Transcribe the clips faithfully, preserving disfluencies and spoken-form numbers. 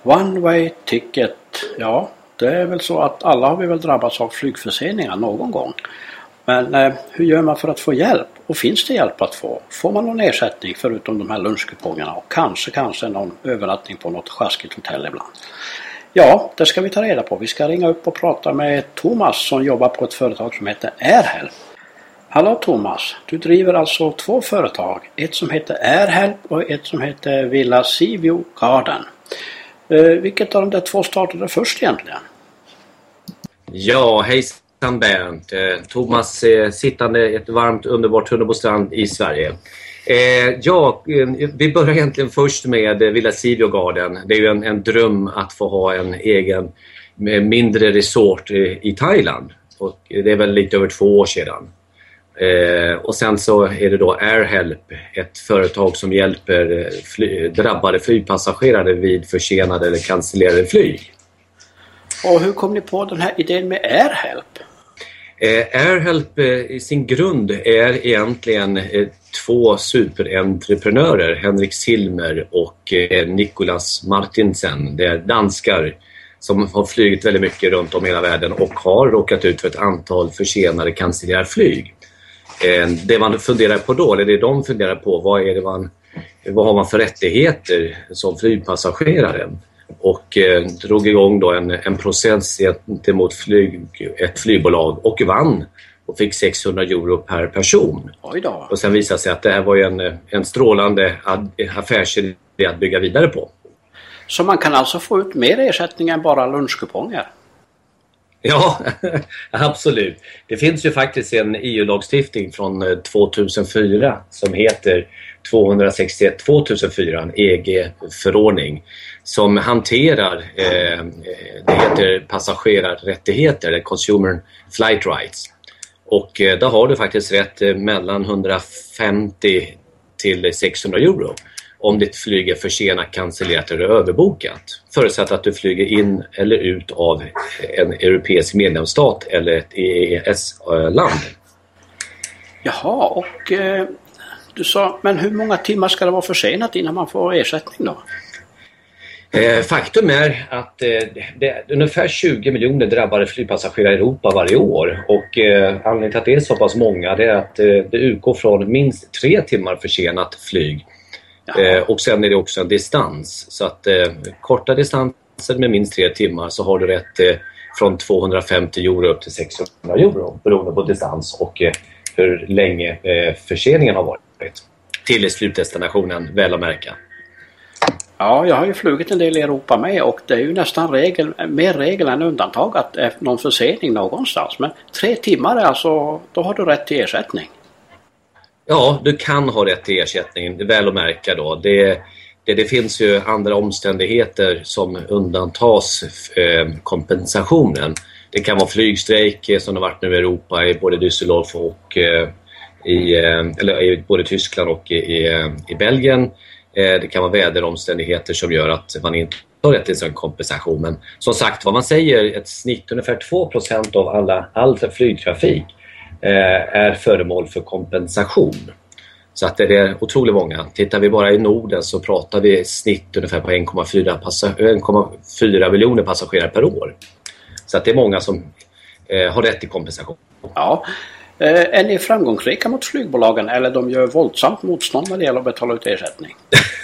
One way ticket, ja, det är väl så att alla har vi väl drabbats av flygförseningar någon gång. Men eh, hur gör man för att få hjälp? Och finns det hjälp att få? Får man någon ersättning förutom de här lunchkupongerna och kanske, kanske någon övernattning på något sjaskigt hotell ibland? Ja, det ska vi ta reda på. Vi ska ringa upp och prata med Thomas som jobbar på ett företag som heter AirHelp. Hallå Thomas, du driver alltså två företag. Ett som heter AirHelp och ett som heter Villa Seaview Garden. Eh, vilket av de där två startade först egentligen? Ja, hejsan Bernt. Eh, Thomas eh, sittande i ett varmt underbart Hunnebostrand i Sverige. Eh, ja, eh, vi börjar egentligen först med eh, Villa Seaview Garden. Det är ju en, en dröm att få ha en egen mindre resort eh, i Thailand. Och det är väl lite över två år sedan. Eh, och sen så är det då AirHelp, ett företag som hjälper fly, drabbade flygpassagerare vid försenade eller cancellerade flyg. Och hur kom ni på den här idén med AirHelp? Eh, AirHelp eh, i sin grund är egentligen eh, två superentreprenörer, Henrik Silmer och eh, Nicolas Martinsen. Det är danskar som har flygit väldigt mycket runt om hela världen och har råkat ut för ett antal försenade cancellerade flyg. Det man funderar på då, eller det de funderar på, vad är det man, vad har man för rättigheter som flygpassagerare? Och eh, drog igång då en, en process gentemot flyg, ett flygbolag och vann och fick sexhundra euro per person. Oj då. Och sen visade sig att det här var en, en strålande affärsidé att bygga vidare på. Så man kan alltså få ut mer ersättning än bara lunchkuponger? Ja, absolut. Det finns ju faktiskt en E U-lagstiftning från tvåtusenfyra som heter tvåhundrasextioett tvåtusenfyra, en E G-förordning som hanterar, eh, det heter passagerarrättigheter, eller Consumer Flight Rights. Och eh, där har du faktiskt rätt eh, mellan hundrafemtio till sexhundra euro om ditt flyg är försenat, cancellerat eller överbokat. Förutsatt att du flyger in eller ut av en europeisk medlemsstat eller ett E E S-land. Jaha, och eh, du sa, men hur många timmar ska det vara försenat innan man får ersättning då? Eh, faktum är att eh, det är ungefär tjugo miljoner drabbade flygpassagerare i Europa varje år. Och eh, anledningen till att det är så pass många det är att eh, det utgår från minst tre timmar försenat flyg. Eh, och sen är det också en distans. Så att eh, korta distanser med minst tre timmar så har du rätt eh, från tvåhundrafemtio euro upp till sexhundra euro beroende på distans och eh, hur länge eh, förseningen har varit till slutdestinationen, väl att märka. Ja, jag har ju flugit en del i Europa med och det är ju nästan regel, mer regel än undantag att det är någon försening någonstans. Men tre timmar är alltså, då har du rätt till ersättning. Ja, du kan ha rätt till ersättning, det är väl att märka då. Det, det, det finns ju andra omständigheter som undantas eh, kompensationen. Det kan vara flygstrejk eh, som det har varit nu i Europa, i både Düsseldorf och eh, i, eh, eller, i både Tyskland och i, i, i Belgien. Eh, det kan vara väderomständigheter som gör att man inte har rätt till sån kompensation. Men som sagt, vad man säger, ett snitt ungefär två procent av alla, all flygtrafik är föremål för kompensation. Så att det är otroligt många. Tittar vi bara i Norden så pratar vi snitt ungefär på en komma fyra passa- en komma fyra miljoner passagerare per år. Så att det är många som eh, har rätt till kompensation. Ja. Eh, är ni framgångsrika mot flygbolagen eller de gör våldsamt motstånd när det gäller att betala ut ersättning?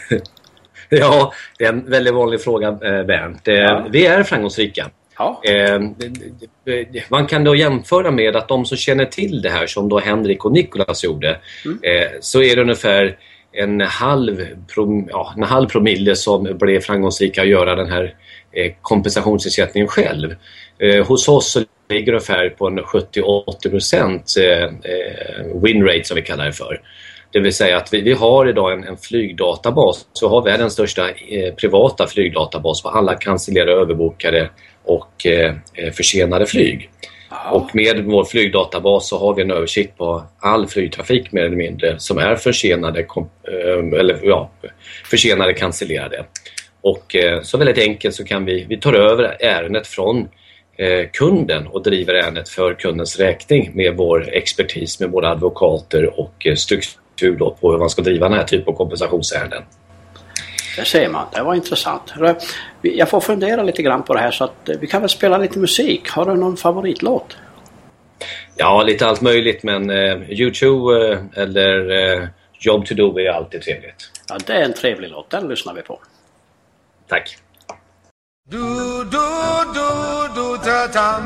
Ja, det är en väldigt vanlig fråga, eh, Bernt. Eh, ja. Vi är framgångsrika. Ja. Eh, man kan då jämföra med att de som känner till det här som då Henrik och Nicolas gjorde mm. eh, så är det ungefär en halv, prom, ja, en halv promille som blev framgångsrika att göra den här eh, kompensationsersättningen själv. Eh, hos oss så ligger det ungefär på en sjuttio till åttio procent eh, win rate som vi kallar det för. Det vill säga att vi, vi har idag en, en flygdatabas, så har vi den största eh, privata flygdatabas på alla cancellerade, överbokade och eh, försenade flyg. Oh. Och med vår flygdatabas så har vi en översikt på all flygtrafik mer eller mindre som är försenade, kom, eh, eller, ja, försenade, cancellerade. Och eh, så väldigt enkelt så kan vi, vi tar över ärendet från eh, kunden och driver ärendet för kundens räkning med vår expertis, med våra advokater och eh, struktur då på hur man ska driva den här typen av kompensationsärenden. Det ser man, det var intressant. Jag får fundera lite grann på det här så att vi kan väl spela lite musik. Har du någon favoritlåt? Ja, lite allt möjligt, men eh, U två eh, eller eh, Job to Do är alltid trevligt. Ja, det är en trevlig låt, den lyssnar vi på. Tack. Du, du, du, du, ta, tam.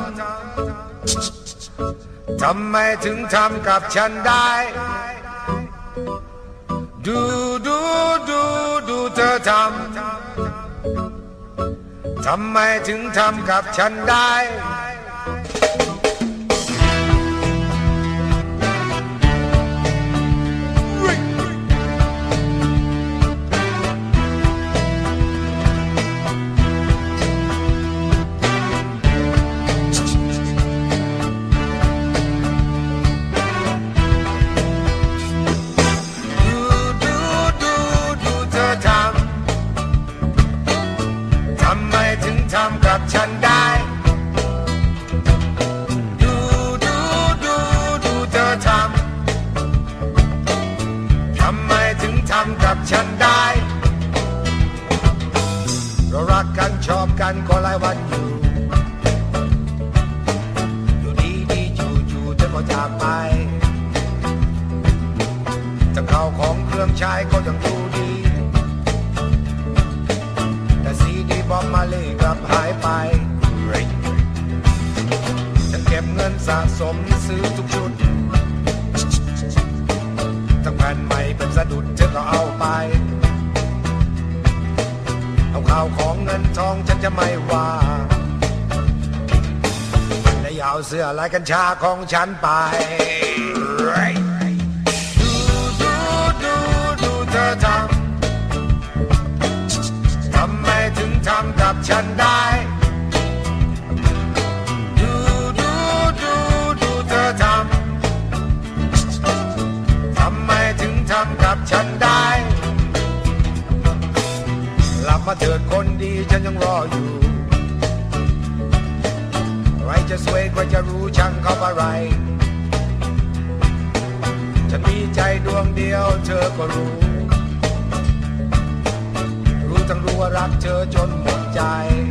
Tammai ถึงทำกับฉันได้ดูดูดูดูเธอทำทำไมถึงทำกับฉันได้ทำกับฉันได้ดูดูดูดูเธอทำทำไมถึงทำกับฉันได้เรารักกันชอบกันก็หลายวันอยู่อยู่ดีดีจู่จู่เธอก็จากไปจะเข้าของเครื่องใช้ก็ยังดูดีบอมมาเลยกลับหายไปฉันเก็บเงินสะสมซื้อทุกชุดทั้งแผ่นใหม่เป็นสะดุดเธอก็เอาไปเอาข่าวของเงินทองฉันจะไม่ว่าและอย่าเอาเสื้อลายกัญชาของฉันไปดูดูดูดูเธอทำถึงทำกับฉันได้ดูดูดูดูเธอทำทำไมถึงทำกับฉันได้หลับมาเถิดคนดีฉันยังรออยู่ใครจะสวยใครจะรู้ช่างเขาอะไรฉันมีใจดวงเดียวเธอก็รู้ทั้งรู้ว่ารักเธอจนหมดใจ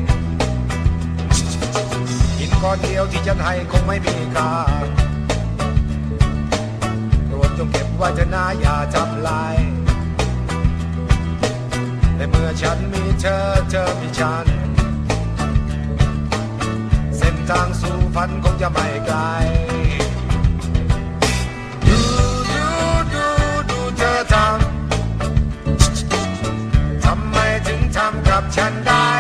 หินก้อนเดียวที่ฉันให้คงไม่มีค่าโปรดจงเก็บไว้เถอะนะอย่าทำลายในเมื่อฉันมีเธอเธอมีฉันเส้นทางสู่ฝันคงจะไม่ไกลดูดูดูดูเธอทำทำกับฉันได้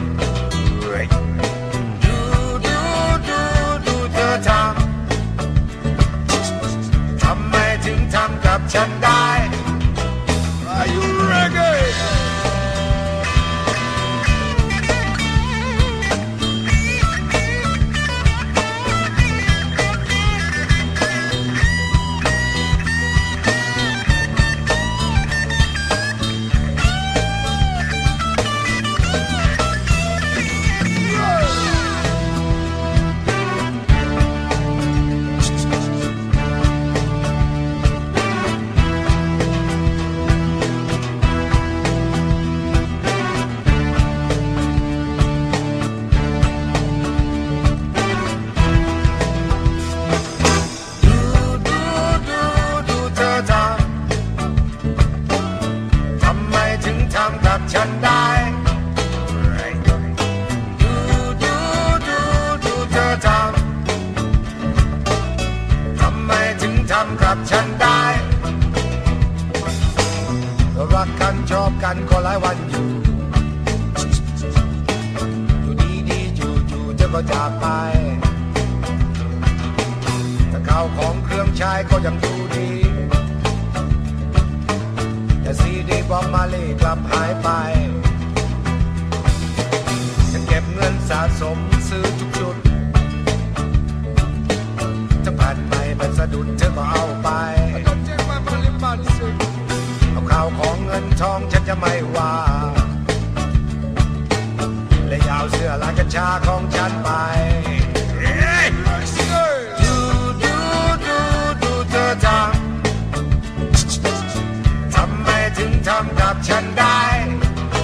ดูดูดูดูเธอทำทำไมถึงทำกับฉันได้ Are you ready?ฉันได้ดูดูดูดูเธอทำทำไมถึงทำกับฉันได้รักกันชอบกันก็หลายวันอยู่อยู่ดีดีจู่จู่เธอก็จากไปแต่ข้าวของเครื่องใช้ก็ยังดูดีแต่ซีดีบอมมาเลยกลับหายไปฉันเก็บเงินสะสมซื้อทุกชุดทั้งผ่านไปเป็นสะดุดเธอก็เอาไปเอาข่าวของเงินทองฉันจะไม่ว่าและยาวเสื้อลายกัญชาของฉันไปดูดูดูดูเธอทำทำกับฉันได้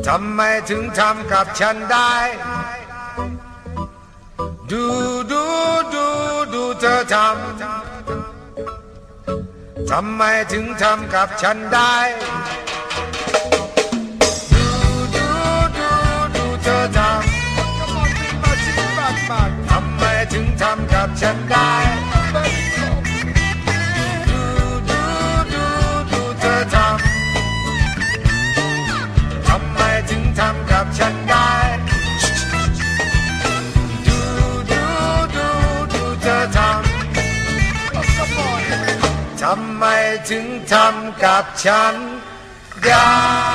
ทำไมถึงทำกับฉันได้ดูดูดูดูเธอทำทำไมถึงทำกับฉันได้ดูดูดูดูเธอทำทำไมถึงทำกับฉันได้ดูดูดูดูเธอทำทำไมถึงทำกับฉันได้ดูดูดูดูเธอทำทำไมถึงทำกับฉันได้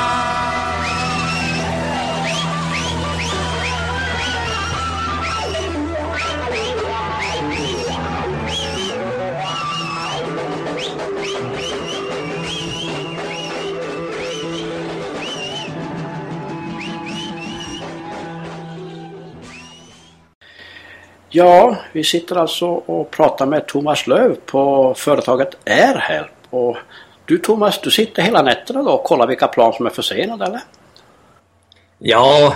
Ja, vi sitter alltså och pratar med Thomas Löv på företaget AirHelp. Och du Thomas, du sitter hela nätterna då och kollar vilka plan som är försenade, eller? Ja,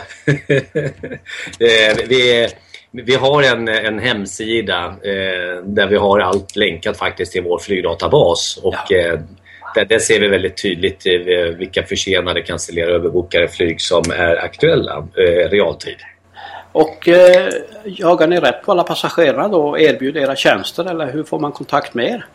vi, vi har en, en hemsida eh, där vi har allt länkat faktiskt till vår flygdatabas. Och ja. eh, där, där ser vi väldigt tydligt eh, vilka försenade, cancellerade, överbokade flyg som är aktuella eh, realtid. Och eh, jagar ni rätt på alla passagerare då och erbjuder era tjänster, eller hur får man kontakt med er?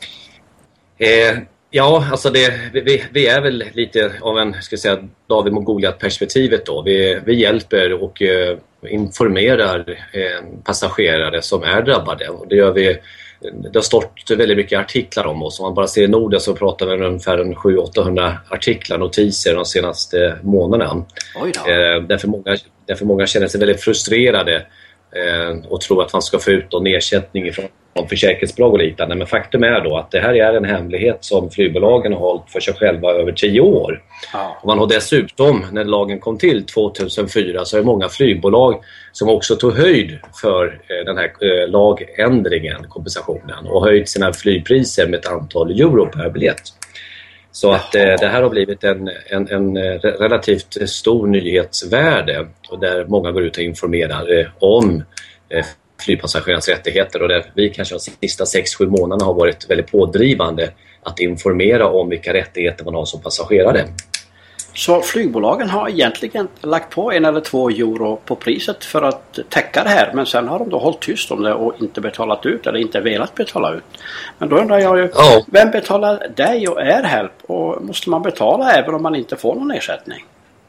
Eh, ja, alltså det, vi, vi är väl lite av en, ska jag säga, David och Goliat-perspektivet då. Vi, vi hjälper och eh, informerar eh, passagerare som är drabbade. Och det gör vi. Det har stått väldigt mycket artiklar om oss. Om man bara ser i Norden så pratar vi ungefär sju till åttahundra artiklar, notiser de senaste månaderna. Oj då. Eh, därför, många, därför många känner sig väldigt frustrerade eh, och tror att man ska få ut någon ersättning från försäkringsbolag och liknande. Men faktum är då att det här är en hemlighet som flygbolagen har hållit för sig själva över tio år. Ja. Och man har dessutom, när lagen kom till tvåtusenfyra, så är det många flygbolag som också tog höjd för eh, den här eh, lagändringen, kompensationen, och höjt sina flygpriser med ett antal euro per biljett. Så att eh, det här har blivit en, en, en relativt stor nyhetsvärde, och där många går ut och informerar eh, om eh, flygpassagerarnas rättigheter, och där vi kanske de sista sex sju månaderna har varit väldigt pådrivande att informera om vilka rättigheter man har som passagerare. Så flygbolagen har egentligen lagt på en eller två euro på priset för att täcka det här, men sen har de då hållit tyst om det och inte betalat ut eller inte velat betala ut. Men då undrar jag ju, oh. vem betalar dig och AirHelp, och måste man betala även om man inte får någon ersättning?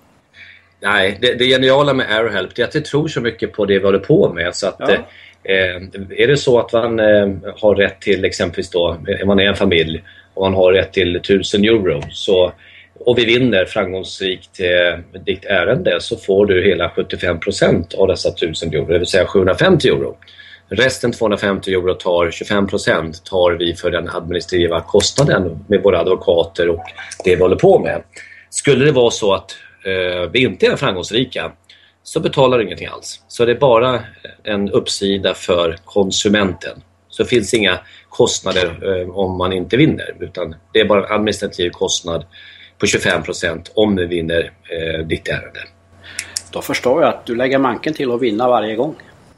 Nej, det, det geniala med AirHelp är att det tror så mycket på det vi håller på med, så att ja. eh, är det så att man eh, har rätt till, exempelvis då, man är en familj och man har rätt till tusen euro, så, och vi vinner framgångsrikt eh, ditt ärende, så får du hela sjuttiofem procent av dessa tusen euro, det vill säga sjuhundrafemtio euro. Resten tvåhundrafemtio euro tar tjugofem procent tar vi för den administrativa kostnaden med våra advokater och det vi håller på med. Skulle det vara så att eh, vi inte är framgångsrika, så betalar du ingenting alls. Så det är bara en uppsida för konsumenten. Så finns inga kostnader eh, om man inte vinner, utan det är bara en administrativ kostnad på tjugofem procent om du vinner eh, ditt ärende. Då förstår jag att du lägger manken till att vinna varje gång.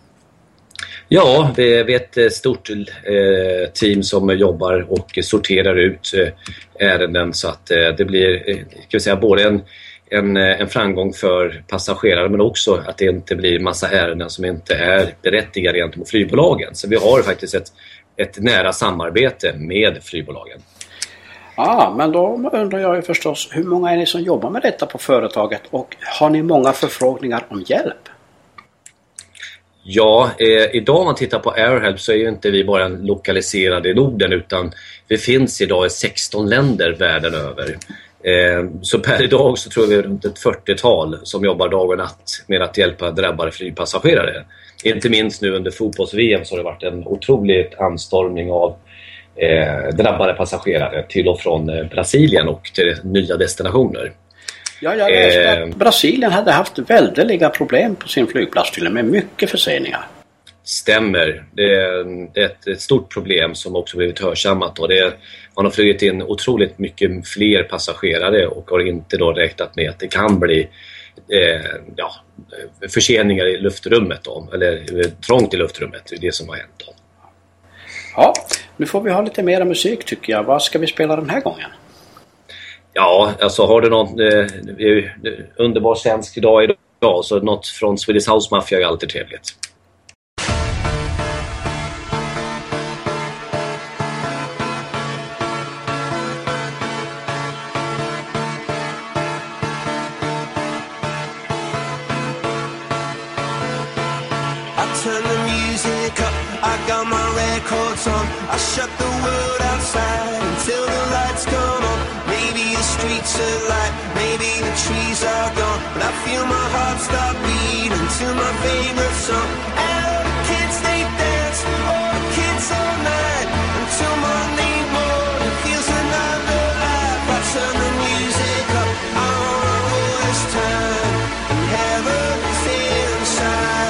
Ja, vi är ett stort eh, team som jobbar och sorterar ut eh, ärenden, så att eh, det blir eh, kan vi säga, både en, en, en framgång för passagerare, men också att det inte blir massa ärenden som inte är berättigade gentemot flygbolagen. Så vi har faktiskt ett, ett nära samarbete med flygbolagen. Ja, men då undrar jag ju förstås, hur många är ni som jobbar med detta på företaget, och har ni många förfrågningar om hjälp? Ja, eh, idag om man tittar på AirHelp så är ju inte vi bara lokaliserade i Norden, utan vi finns idag i sexton länder världen över. Eh, så per idag så tror jag vi är runt ett fyrtiotal som jobbar dag och natt med att hjälpa drabbade flygpassagerare. Inte minst nu under fotbolls-V M så har det varit en otrolig anstormning av eh, drabbade passagerare till och från eh, Brasilien och till nya destinationer. Ja, jag läste att Brasilien hade haft väldiga problem på sin flygplats till och med mycket förseningar. Stämmer. Det är ett, ett stort problem som också blivit hörsammat. Och det är, man har flugit in otroligt mycket fler passagerare och har inte då räknat med att det kan bli eh, ja, förseningar i luftrummet då, eller eh, trångt i luftrummet, det är det som har hänt då. Ja, nu får vi ha lite mer musik tycker jag. Vad ska vi spela den här gången? Ja, alltså har du något eh, underbar svensk dag idag, så något från Swedish House Mafia är alltid trevligt. Turn the music up, I got my records on. I shut the world outside until the lights come on. Maybe the streets are light, maybe the trees are gone, but I feel my heart start beating to my favorite song. And all the kids they dance, all the kids all night, until Monday morning feels another life. I turn the music up, I wanna hold this time and have a feel inside.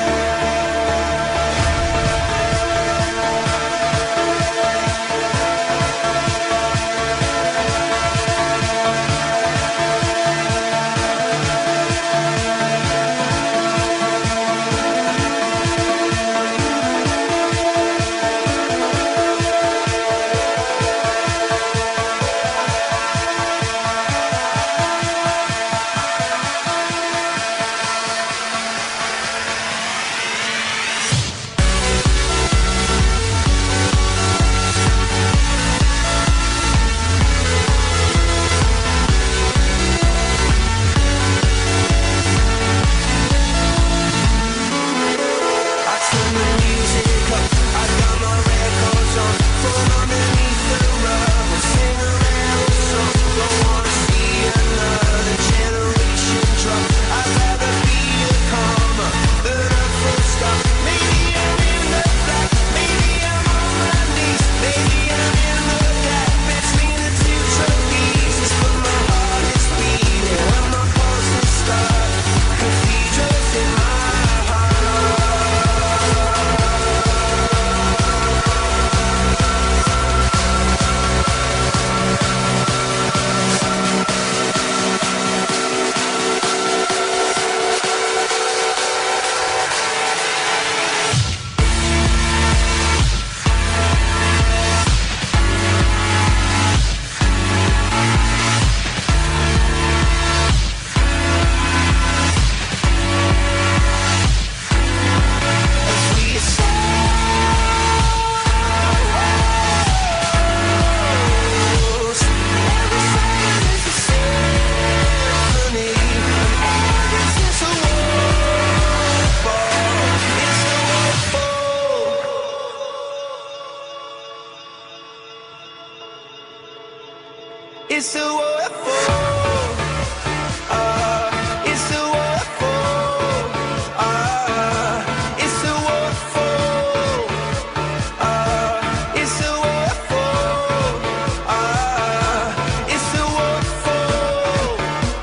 It's a waterfall. Ah, it's a waterfall. Ah, it's a waterfall. Ah, it's a waterfall. Ah, it's a waterfall.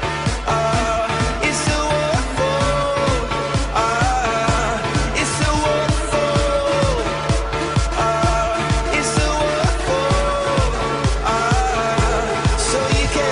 Ah, it's a waterfall. Ah, it's a waterfall. Ah, it's a waterfall. Ah, so you can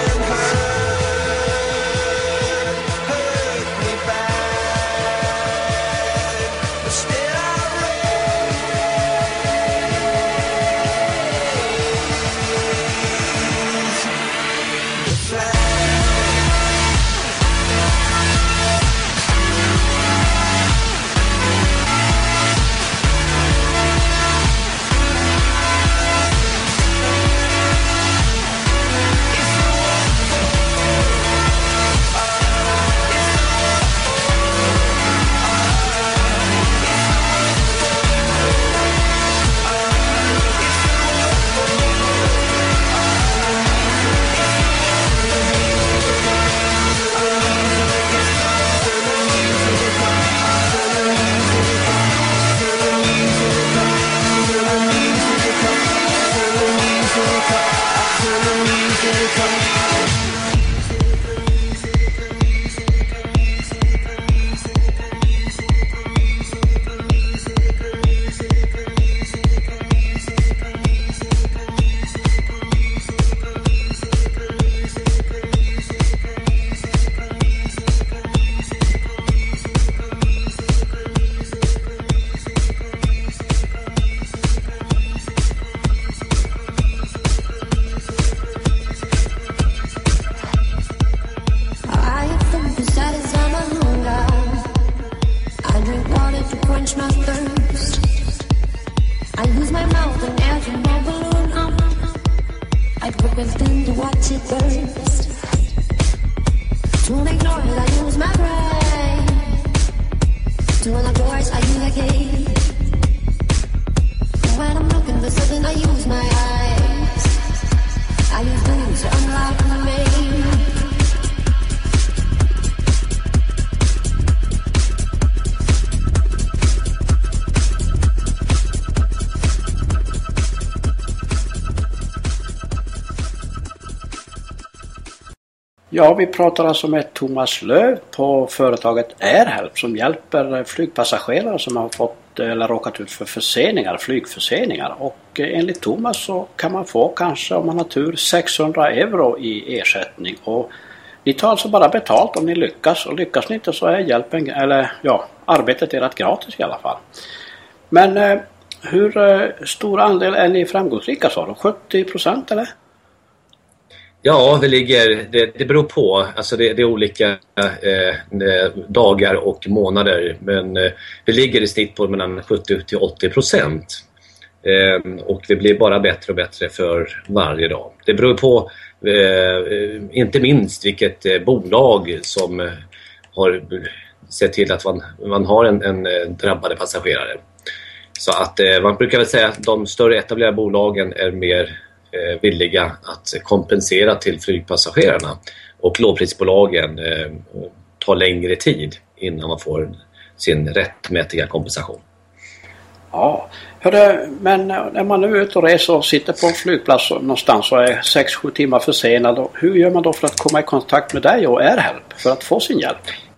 to quench my thirst. I use my mouth and air to my balloon up. I put within to watch it burst. To ignore it, I use my brain. To unlock doors, I use a key. When I'm looking for something, I use my eyes. I use dreams to unlock me. Ja, vi pratar alltså med Thomas Löv på företaget AirHelp som hjälper flygpassagerare som har fått eller råkat ut för förseningar, flygförseningar. Och enligt Thomas så kan man få kanske om man har tur sexhundra euro i ersättning. Och ni tar alltså bara betalt om ni lyckas, och lyckas ni inte så är hjälpen, eller ja, arbetet är rätt gratis i alla fall. Men eh, hur eh, stor andel är ni framgångsrika, sa du? sjuttio procent eller? Ja, vi ligger, det, det beror på. Alltså det, det är olika eh, dagar och månader. Men eh, vi ligger i snitt på mellan sjuttio till åttio procent. Eh, och vi blir bara bättre och bättre för varje dag. Det beror på eh, inte minst vilket eh, bolag som eh, har sett till att man, man har en, en drabbade passagerare. Så att eh, man brukar väl säga att de större etablerade bolagen är mer villiga att kompensera till flygpassagerarna, och lågprisbolagen eh, tar längre tid innan man får sin rättmätiga kompensation. Ja, hörde, men när man nu är ute och reser och sitter på en flygplats någonstans och är sex sju timmar försenad, hur gör man då för att komma i kontakt med dig och AirHelp för att få sin hjälp?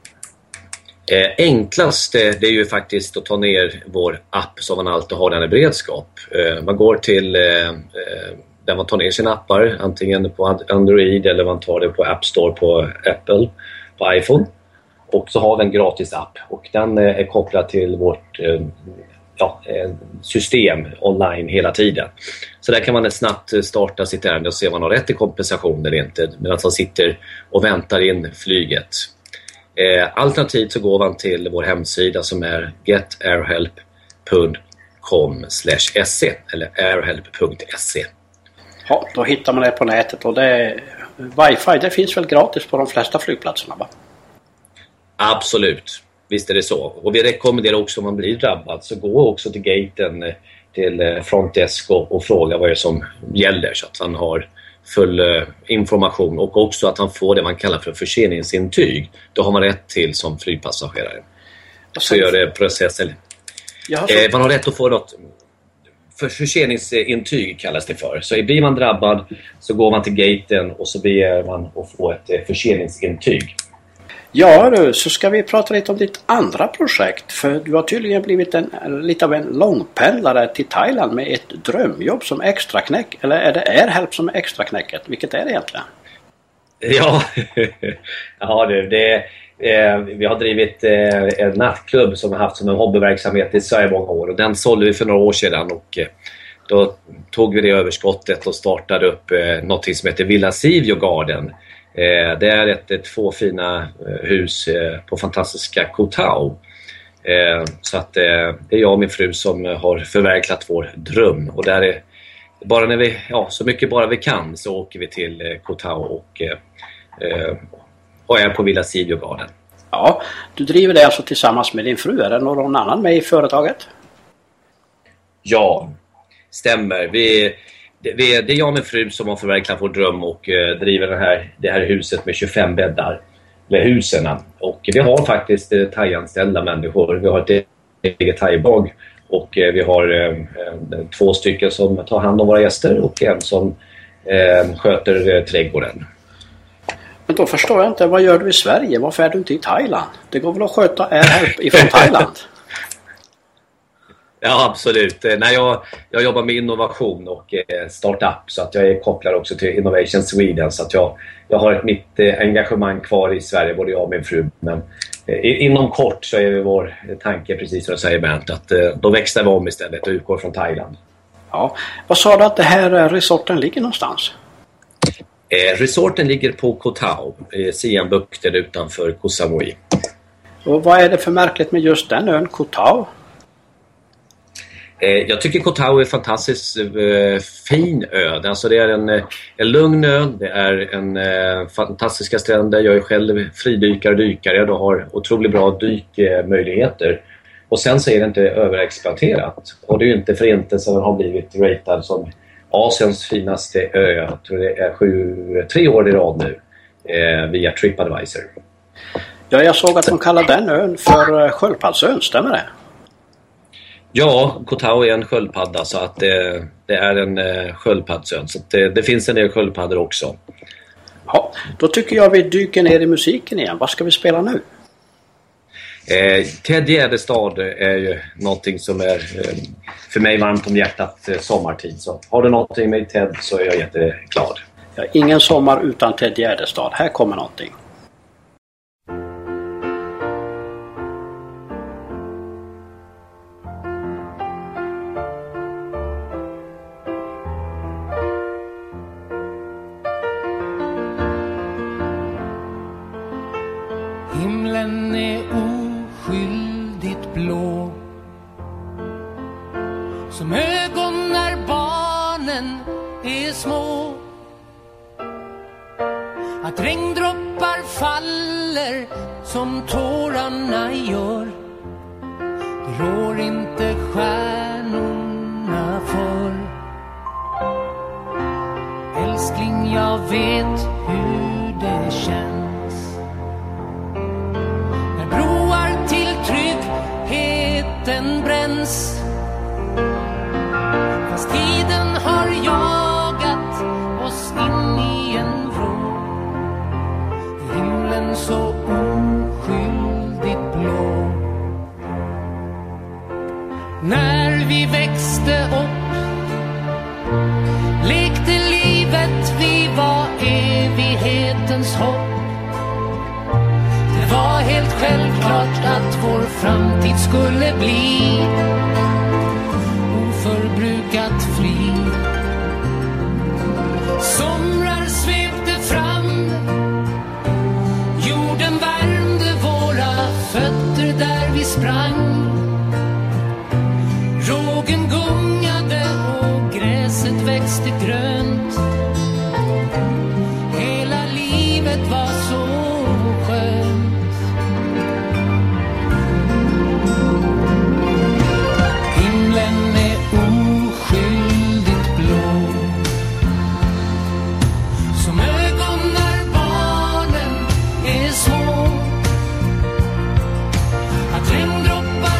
Eh, enklast eh, det är ju faktiskt att ta ner vår app som man alltid har den i beredskap. Eh, man går till eh, där man tar ner sina appar, antingen på Android eller man tar det på App Store på Apple, på iPhone. Och så har vi en gratis app, och den är kopplad till vårt eh, ja, system online hela tiden. Så där kan man snabbt starta sitt ärende och se om man har rätt till kompensation eller inte, medan man sitter och väntar in flyget. Eh, alternativt så går man till vår hemsida som är get airhelp punkt com slash se eller airhelp punkt se. Ja, då hittar man det på nätet, och det är, wifi det finns väl gratis på de flesta flygplatserna, va? Absolut, visst är det så. Och vi rekommenderar också om man blir drabbad, så gå också till gaten till front desk och, och fråga vad det är som gäller, så att han har full uh, information, och också att han får det man kallar för förseningsintyg. Då har man rätt till som flygpassagerare. Så gör det processen. Så... Eh, man har rätt att få något för förseningsintyg kallas det för. Så blir man drabbad så går man till gaten och så begär man att få ett förseningsintyg. Ja du, så ska vi prata lite om ditt andra projekt. För du har tydligen blivit en, lite av en långpendlare till Thailand med ett drömjobb som extraknäck. Eller är det AirHelp som är extraknäcket? Vilket är det egentligen? Ja, ja du, det eh, vi har drivit eh, en nattklubb som har haft som en hobbyverksamhet i Sverige många år. Och den sålde vi för några år sedan, och eh, då tog vi det överskottet och startade upp eh, något som heter Villa Sivio Garden. Eh, det är ett, ett två fina eh, hus eh, på fantastiska Koh Tao. Eh, så att eh, det är jag och min fru som har förverkligat vår dröm. Och där är bara när vi, ja, så mycket bara vi kan, så åker vi till eh, Koh Tao och, eh, och är på Villa Sivio Garden. Ja, du driver det alltså tillsammans med din fru. Är det någon annan med i företaget? Ja, stämmer. Vi, det, vi, det är jag och min fru som har förverkligat vår dröm och eh, driver det här, det här huset med tjugofem bäddar. Eller husen. Och vi har faktiskt eh, thai-anställda människor. Vi har ett eget thai-bag. Och eh, vi har eh, två stycken som tar hand om våra gäster och en som eh, sköter eh, trädgården. Men då förstår jag inte, vad gör du i Sverige? Varför är du inte i Thailand? Det går väl att sköta AirHelp ifrån Thailand? Ja, absolut. Nej, jag, jag jobbar med innovation och eh, startup, så att jag är kopplad också till Innovation Sweden. Så att jag, jag har ett mitt eh, engagemang kvar i Sverige, både jag och min fru. Men eh, inom kort så är det vår tanke, precis som jag säger Bernt, att eh, då växlar vi om istället och utgår från Thailand. Ja. Vad sa du att det här resorten ligger någonstans? Eh, resorten ligger på Koh Tao, eh, Siambukten utanför Koh Samui. Och vad är det för märkligt med just den ön, Koh Tao? Jag tycker Koh Tao är en fantastiskt eh, fin ö. Alltså det är en, en lugn ö, det är en eh, fantastiska stränder. Jag är själv fridykare och dykare och har otroligt bra dykmöjligheter. Och sen så är det inte överexploaterat. Och det är ju inte för inte som har blivit ratad som Asiens finaste ö. Jag tror det är sju, tre år i rad nu eh, via TripAdvisor. Ja, jag såg att de kallar den ön för Sköldpaddsön, stämmer det? Ja, Koh Tao är en sköldpadda så att det, det är en eh, sköldpaddsön. Så att det, det finns en del sköldpaddor också. Ja, då tycker jag vi dyker ner i musiken igen. Vad ska vi spela nu? Eh, Ted Gärdestad är ju någonting som är eh, för mig varmt om hjärtat eh, sommartid. Så har du någonting med Ted så är jag jätteglad. Ja, ingen sommar utan Ted Gärdestad. Här kommer någonting. Himlen är oskyldigt blå, som ögon när barnen är små. Att regndroppar faller som tårarna gör, det rår inte stjärnorna för. Älskling, jag vet hur det känns. Broar till tryggheten bränns, fast tiden har jagat oss in i en vrå. Himlen så oskyldigt blå. När vi växte upp lekte livet, vi var evighetens hopp. Det var helt självklart att vår framtid skulle bli oförbrukat fri. Somrar svepte fram, jorden värmde våra fötter där vi sprang. Rågen gungade och gräset växte grönt. Hela livet var så skönt. Himlen är oskyldigt blå, som ögon när barnen är små. Att regndroppar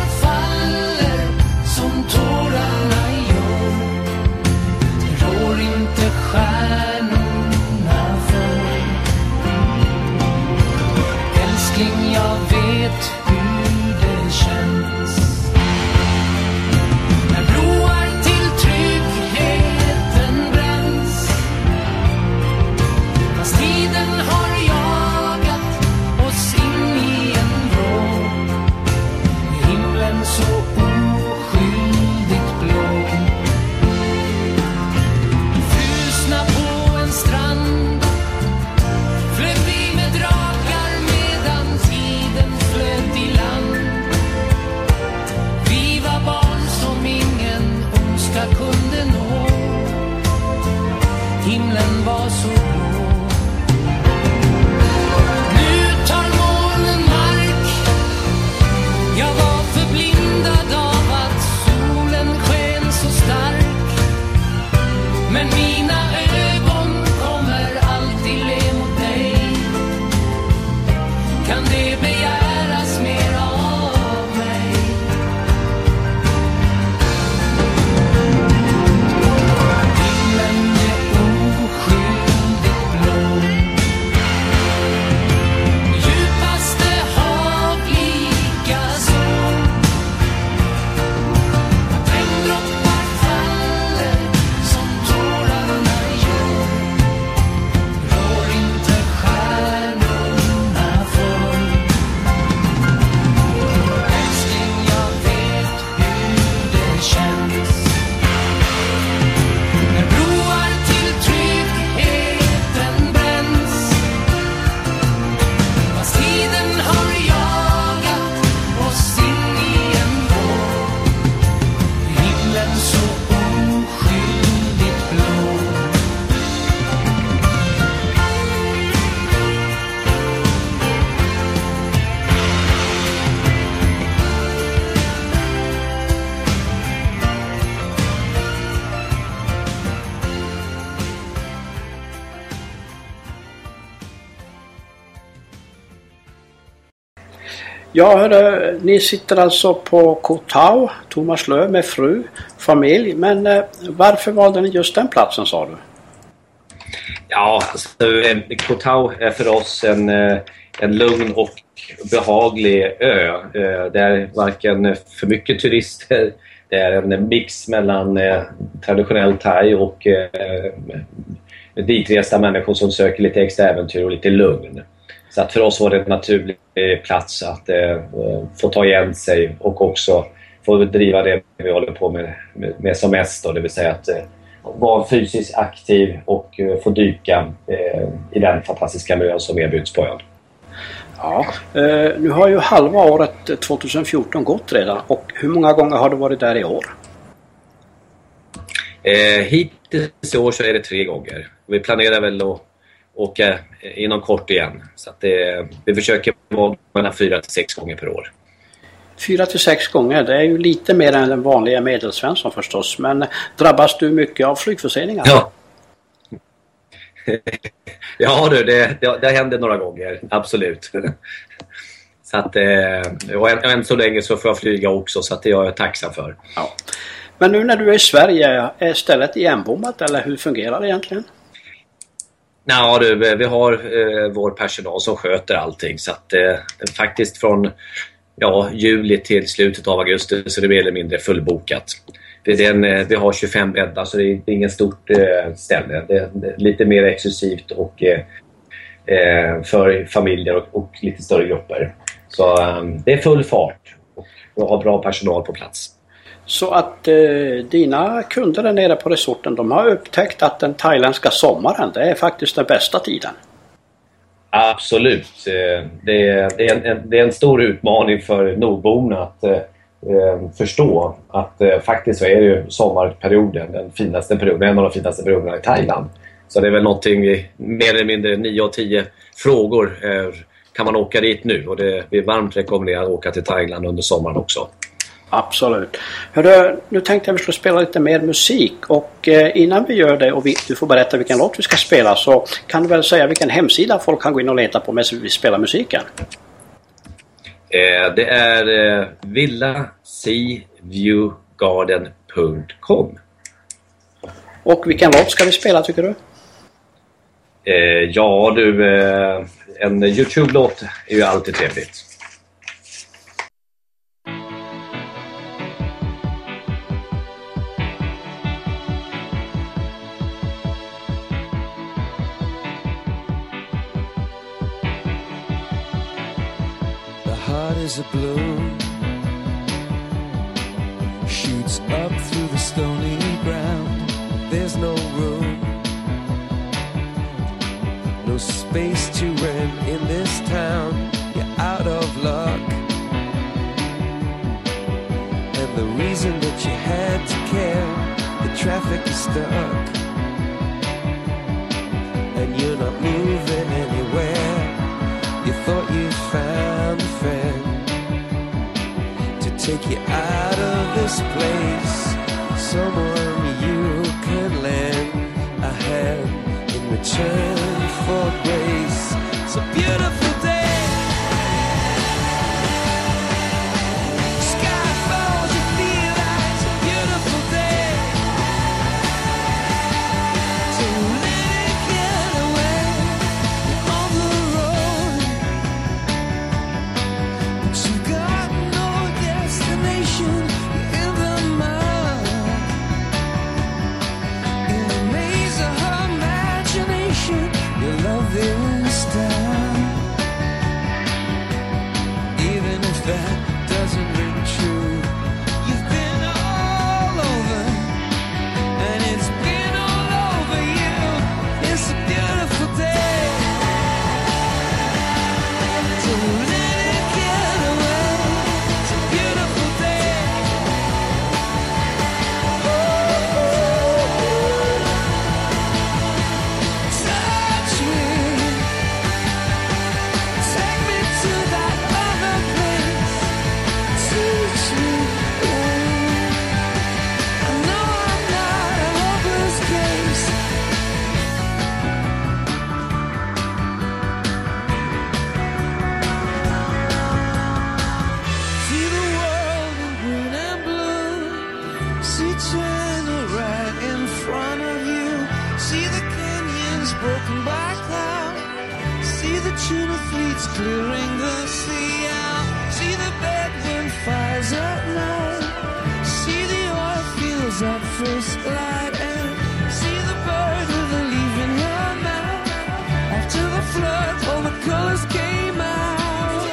Ja, hörru, ni sitter alltså på Koh Tao, Thomas Löv med fru, familj. Men eh, varför valde ni just den platsen, sa du? Ja, alltså, Koh Tao är för oss en, en lugn och behaglig ö. Det är varken för mycket turister. Det är en mix mellan traditionell thai och ditresta människor som söker lite extra äventyr och lite lugn. Så att för oss var det en naturlig plats att eh, få ta igen sig och också få driva det vi håller på med, med, med som mest. Då, det vill säga att eh, vara fysiskt aktiv och eh, få dyka eh, i den fantastiska miljön som erbjuds på ön. Ja, eh, nu har ju halva året tjugohundrafjorton gått redan, och hur många gånger har du varit där i år? Eh, hittills i år så är det tre gånger. Vi planerar väl att åka inom kort igen. Så att det, vi försöker vara mellan fyra till sex gånger per år. Fyra till sex gånger, det är ju lite mer än den vanliga medelsvensson förstås. Men drabbas du mycket av flygförseningar? Ja, ja du, det, det, det händer några gånger, absolut. Så att, och än, än så länge så får jag flyga också, så att det är jag tacksam för. Ja. Men nu när du är i Sverige, är stället igenbommat eller hur fungerar det egentligen? Ja, du, vi har eh, vår personal som sköter allting, så att eh, faktiskt från ja, juli till slutet av augusti så är det mer eller mindre fullbokat. Det är en, eh, vi har tjugofem bäddar, så det är inget stort eh, ställe. Det är, det är lite mer exklusivt och eh, för familjer och, och lite större grupper. Så eh, det är full fart och vi har bra personal på plats. Så att eh, dina kunder där nere på resorten, de har upptäckt att den thailändska sommaren, det är faktiskt den bästa tiden. Absolut. Det är, det är, en, det är en stor utmaning för nordborna att eh, förstå att eh, faktiskt så är det ju sommarperioden, den finaste perioden, en av de finaste perioderna i Thailand. Så det är väl någonting, i, mer eller mindre nio av tio frågor eh, kan man åka dit nu, och det är varmt rekommenderat att åka till Thailand under sommaren också. Absolut. Hörru, nu tänkte jag att vi skulle spela lite mer musik, och eh, innan vi gör det och vi, du får berätta vilken låt vi ska spela, så kan du väl säga vilken hemsida folk kan gå in och leta på medan vi spelar musiken? Eh, det är eh, villa sea view garden punkt com. Och vilken låt ska vi spela tycker du? Eh, ja du, eh, en YouTube-låt är ju alltid trevligt. Is a bloom shoots up through the stony ground. There's no room, no space to rent in this town. You're out of luck, and the reason that you had to care, the traffic is stuck, and you're not moving anywhere. You thought you found a friend take you out of this place, someone you could lend a hand in return for grace. It's a beautiful day, sky falls, you feel like it's a beautiful day to let it get away on the road, but you got destination in the mud, in the maze of her imagination. Your love is down. clearing the sea out. See the bedroom fires at night. See the oil fields at first light. And see the bird with a leaf in her mouth. After the flood, all the colors came out.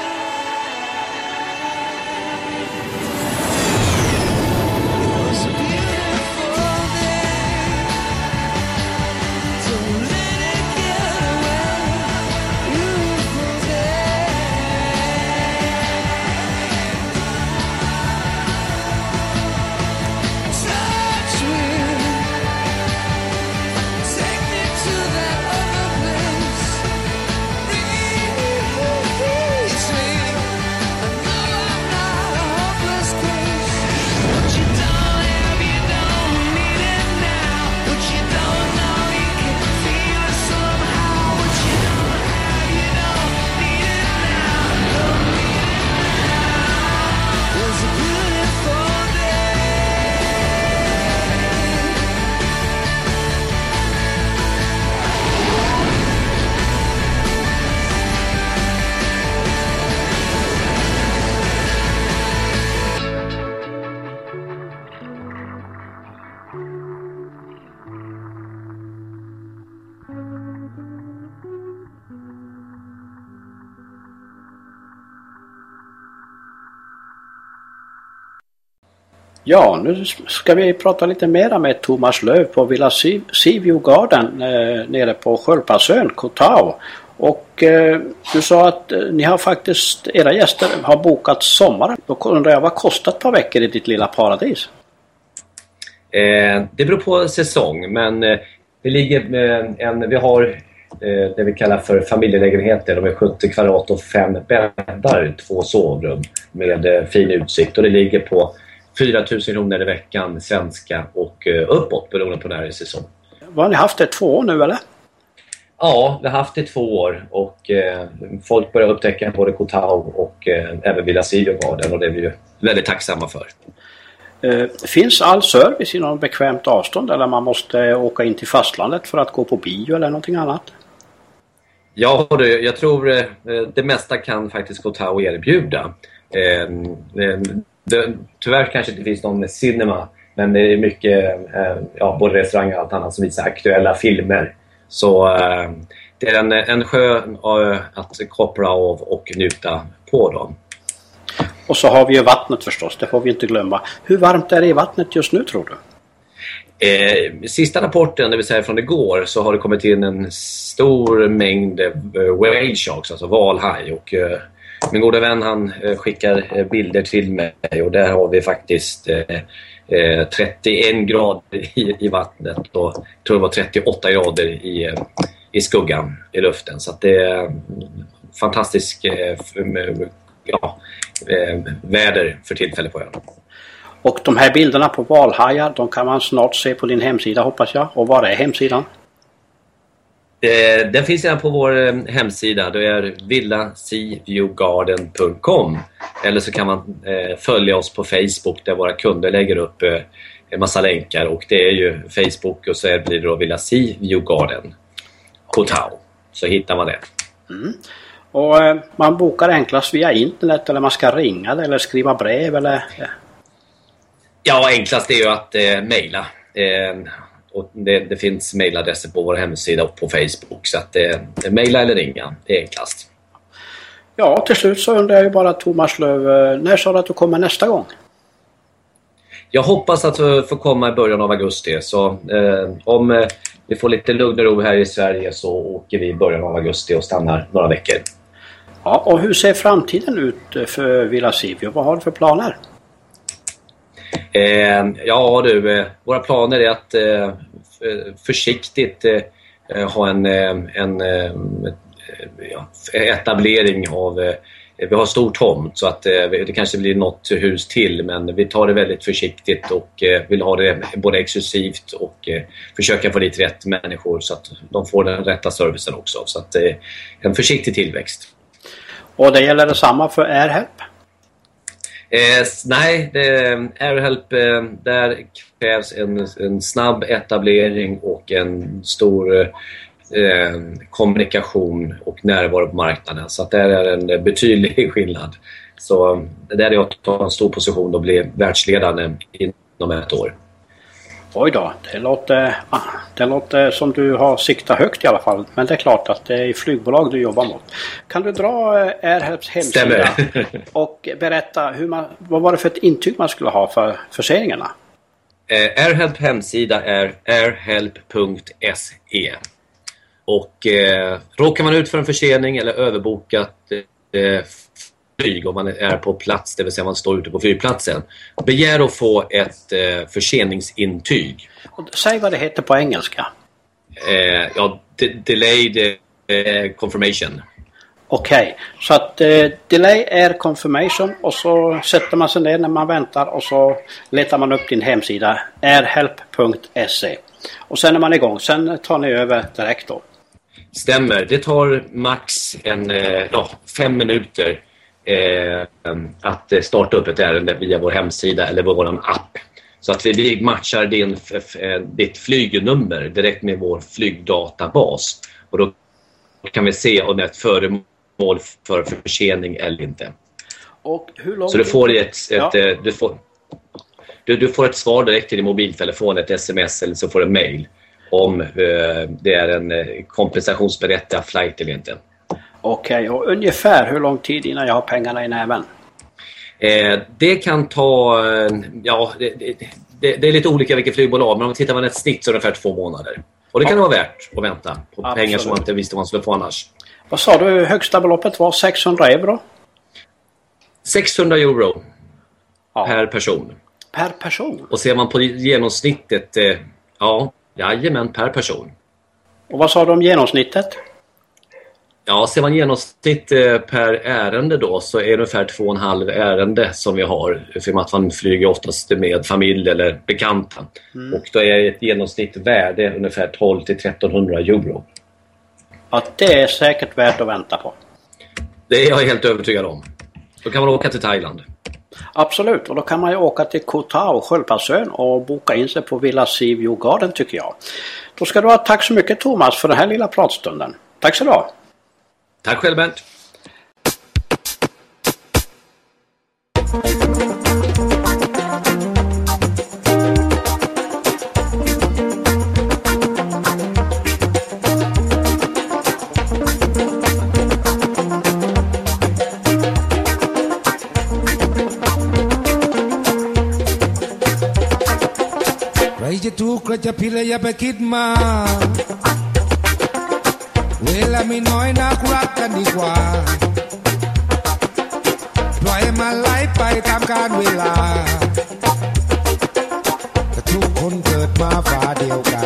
It was a beautiful day. Don't let it get away. Beautiful day. Touch me. Take me to that other place. Reach me. I know I'm not a hopeless case. What you don't have, you don't need it now. What you don't know, you can feel it somehow. What you don't have, you don't need it now. Don't need it now. It was a beautiful day. Ja, nu ska vi prata lite mera med Thomas Löv på Villa Seaview Garden eh, nere på Sköldpaddsön, Koh Tao. Och eh, du sa att eh, ni har faktiskt, era gäster har bokat sommaren. Då undrar jag, vad kostar ett par veckor i ditt lilla paradis? Eh, det beror på säsong, men eh, det ligger med en, vi har eh, det vi kallar för familjelägenheter. De är sjuttio kvadrat och fem bäddar, två sovrum med eh, fin utsikt, och det ligger på fyra tusen kronor i veckan svenska och eh, uppåt beroende på när det är säsong. Vad har ni haft det två år nu eller? Ja, vi har haft det i två år och eh, folk börjar upptäcka både Koh Tao och eh, även Villa Seaview Garden, och det är vi ju väldigt tacksamma för. Eh, finns all service inom bekvämt avstånd eller man måste åka in till fastlandet för att gå på bio eller någonting annat? Ja, du, jag tror eh, det mesta kan faktiskt Koh Tao erbjuda. Eh, det, tyvärr kanske det finns någon cinema, men det är mycket eh, ja, både restauranger och allt annat som visar aktuella filmer. Så eh, det är en, en sjö eh, att koppla av och njuta på dem. Och så har vi ju vattnet förstås, det får vi inte glömma. Hur varmt är det i vattnet just nu tror du? Eh, sista rapporten, det vill säga från igår, så har det kommit in en stor mängd eh, whale sharks, alltså valhaj. Och eh, min goda vän han eh, skickar eh, bilder till mig, och där har vi faktiskt eh, eh, trettioen grader i, i vattnet, och jag tror det var trettioåtta grader i, eh, i skuggan i luften. Så att det är fantastisk eh, ja, eh, väder för tillfället på ön. Och de här bilderna på valhajar, de kan man snart se på din hemsida hoppas jag. Och var är hemsidan? Eh, den finns redan på vår eh, hemsida. Det är villa seaview garden punkt com. Eller så kan man eh, följa oss på Facebook där våra kunder lägger upp eh, en massa länkar. Och det är ju Facebook, och så blir det då Villa Seaview Garden Koh Tao. Så hittar man det. Mm. Och eh, man bokar enklast via internet, eller man ska ringa eller skriva brev eller... Eh. Ja, enklast är ju att eh, mejla. Eh, och det, det finns mejladresser på vår hemsida och på Facebook. Så att eh, mejla eller ringa, det är enklast. Ja, till slut så undrar jag ju bara, Thomas Löv, eh, när sa du att du kommer nästa gång? Jag hoppas att vi får komma i början av augusti. Så eh, om eh, vi får lite lugn och ro här i Sverige, så åker vi i början av augusti och stannar några veckor. Ja, och hur ser framtiden ut för Villa Seaview? Vad har du för planer? Eh, ja du, eh, våra planer är att eh, försiktigt eh, ha en, en eh, ja, etablering av, eh, vi har stor tomt, så att eh, det kanske blir något hus till, men vi tar det väldigt försiktigt och eh, vill ha det både exklusivt och eh, försöka få dit rätt människor så att de får den rätta servicen också, så att eh, en försiktig tillväxt. Och det gäller detsamma för AirHelp? Eh, nej, det, AirHelp, eh, där krävs en, en snabb etablering och en stor eh, kommunikation och närvaro på marknaden. Så att det är en betydlig skillnad. Så det där är att ta en stor position och bli världsledande inom ett år. Oj då, det låter, det låter som du har siktat högt i alla fall. Men det är klart att det är i flygbolag du jobbar mot. Kan du dra AirHelps hemsida och berätta hur man, vad var det för ett intyg man skulle ha för förseningarna? Eh, AirHelp hemsida är airhelp punkt se. Och eh, råkar man ut för en försening eller överbokat eh, flyg om man är på plats, det vill säga man står ute på flygplatsen, begär att få ett eh, förseningsintyg. Säg vad det heter på engelska. Eh, ja, de- delayed eh, confirmation. Okej, okay. Så att eh, delay är confirmation och så sätter man sig ner när man väntar och så letar man upp din hemsida airhelp punkt se. Och sen är man igång, sen tar ni över direkt då. Stämmer, det tar max en, eh, ja, fem minuter eh, att starta upp ett ärende via vår hemsida eller vår app. Så att vi matchar din, f- f- ditt flygnummer direkt med vår flygdatabas. Och då kan vi se om det är ett föremål för försening eller inte. Och hur långt... Så du får ett, ett, Ja. eh, du får, du, du får ett svar direkt till din mobiltelefon, ett sms eller så får du en mail om eh, det är en eh, kompensationsberättigad flight eller inte. Okej, okay. Och ungefär hur lång tid innan jag har pengarna i näven? Eh, det kan ta, eh, ja det, det, det, det är lite olika vilket flygbolag, men om man tittar på ett snitt så är det ungefär två månader. Och det kan vara värt att vänta på Absolut. Pengar som man inte visste vad man skulle få annars. Vad sa du, högsta beloppet var sexhundra euro? sexhundra euro Ja. per person. Per person? Och ser man på genomsnittet, eh, ja, jajamän, per person. Och vad sa du om genomsnittet? Ja, ser man genomsnitt eh, per ärende då så är det ungefär två och en halv ärende som vi har. För att man flyger oftast med familj eller bekanta. Mm. Och då är ett genomsnitt värde ungefär tolv till trettonhundra euro. Ja, det är säkert värt att vänta på. Det är jag helt övertygad om. Då kan man åka till Thailand. Absolut, och då kan man ju åka till Koh Tao, Sköldpaddsön, och boka in sig på Villa Sea View Garden tycker jag. Då ska du ha tack så mycket Thomas för den här lilla pratstunden. Tack så du ha. Tack själv Bernt. ใครจะทุกข์ใครจะผิดและอย่าไปคิดมาก เวลามีน้อยนักรักกันดีกว่าปล่อยมันไหลไปตามกาลเวลาทุกคนเกิดมาฝาเดียวกัน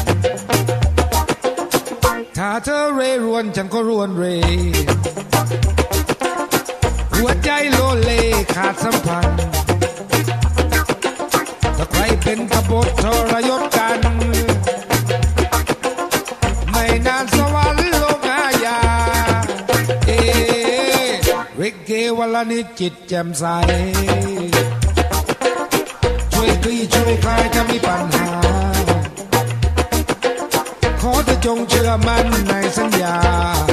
ถ้าเธอเร่รวนฉันก็รวนเรหัวใจโลเลขาดสัมพันธ์ถ้าใครเป็นกบฏทรยศกันไม่นานสวรรค์โลกอาญาเอเรเกวันละนิดจิตแจ่มใสช่วยคลี่ช่วยคลายถ้ามีปัญหาขอเธอจงเชื่อมั่นในสัญญา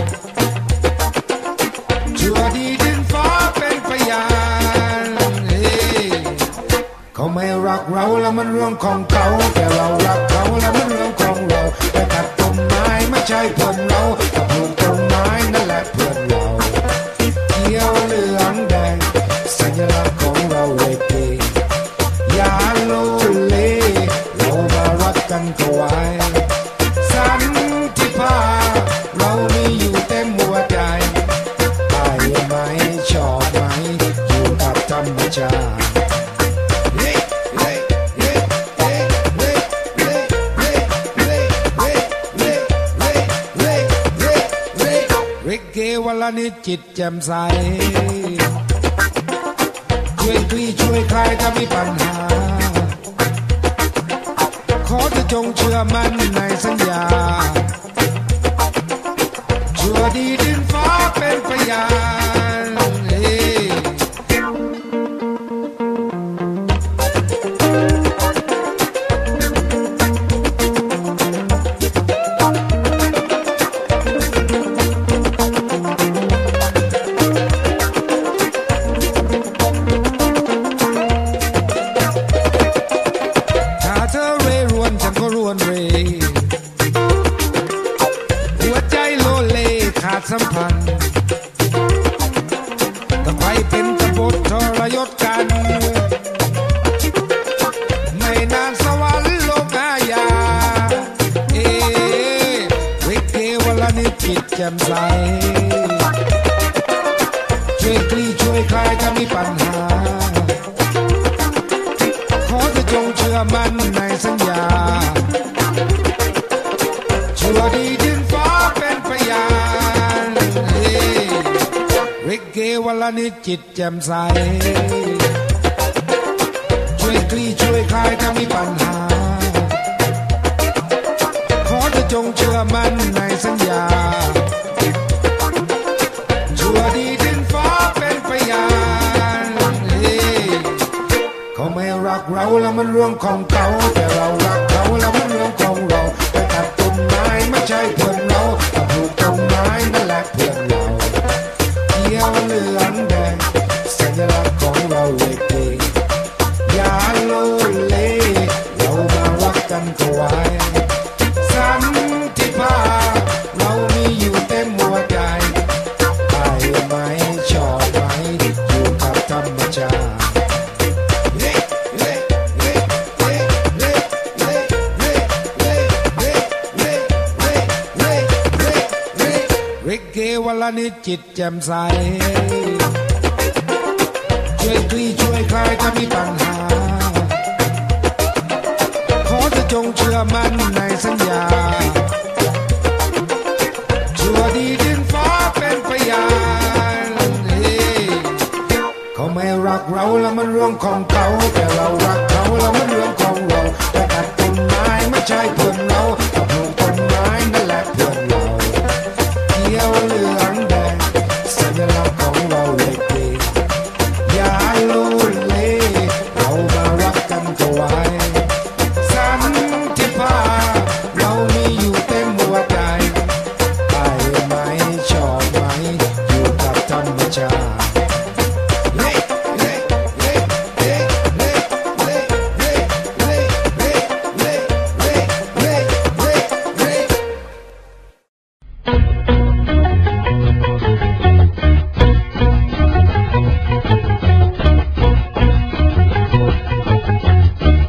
ชั่วดีดินฟ้าเป็นพยานเฮ้เขาไม่รักเราแล้วมันเรื่องของเขาแต่เรารักเขาแล้วมันเรื่องของเราแต่ตัดต้นไม้ไม่ใช่เพื่อนเราแต่ปลูกต้นไม้นั่นแหละเพื่อนเราเขียวเหลืองแดงสัญลักษณ์ของเราเรเกอย่าโลเลเรามารักกันเข้าไว้สันติภาพเรามีอยู่เต็มหัวใจไปไหมชอบไหมอยู่กับธรรมชาติวันละนิดจิตแจ่มใสช่วยคลี่ช่วยคลายถ้ามีปัญหาขอจะจงเชื่อมั่นในสัญญาชั่วดีดินฟ้าเป็นพยานเฮ้จ่มใสช่วยคลี่ช่วยคลายถ้ามีปัญหาขอจะจงเชื่อมั่นในสัญญาชั่วดีดินฟ้าเป็นพยานริกเกวันละนิดจิตแจ่มใสช่วยคลี่ช่วยคลายถ้ามีปัญหาขอจะจงเชื่อมั่นในสัญญาชั่วดีดินฟ้าเป็นพยานเขาไม่รักเราแล้วมันเรื่องของเขาแต่เรารักเขาแล้วมันเรื่องของเราแต่ตัดต้นไม้ไม่ใช่เพื่อนเราแต่ปลูกต้นไม้นั่นแหละเพื่อนเราเขียวเหลืองแดงสัญลักษณ์ของเราเล็กเองอย่าโลเลเรามารักกันก็ไว้สันติภาพเรามีอยู่เต็มหัวใจไปไหมชอบไหมอยู่กับธรรมชาติริกเกวันละนิดจิตแจ่มใสช่วยคลี่ช่วยคลายถ้ามีปัญหาขอจะจงเชื่อมั่นในสัญญาชั่วดีดินฟ้าเป็นพยานเขาไม่รักเราแล้วมันเรื่องของเขาแต่เรารักเขาแล้วมันเรื่องของเราแต่ตัดต้นไม้ไม่ใช่เพื่อนเรา